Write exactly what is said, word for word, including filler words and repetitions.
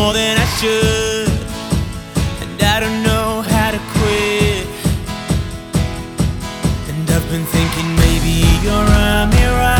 more than I should, and I don't know how to quit. And I've been thinking maybe you're a mirror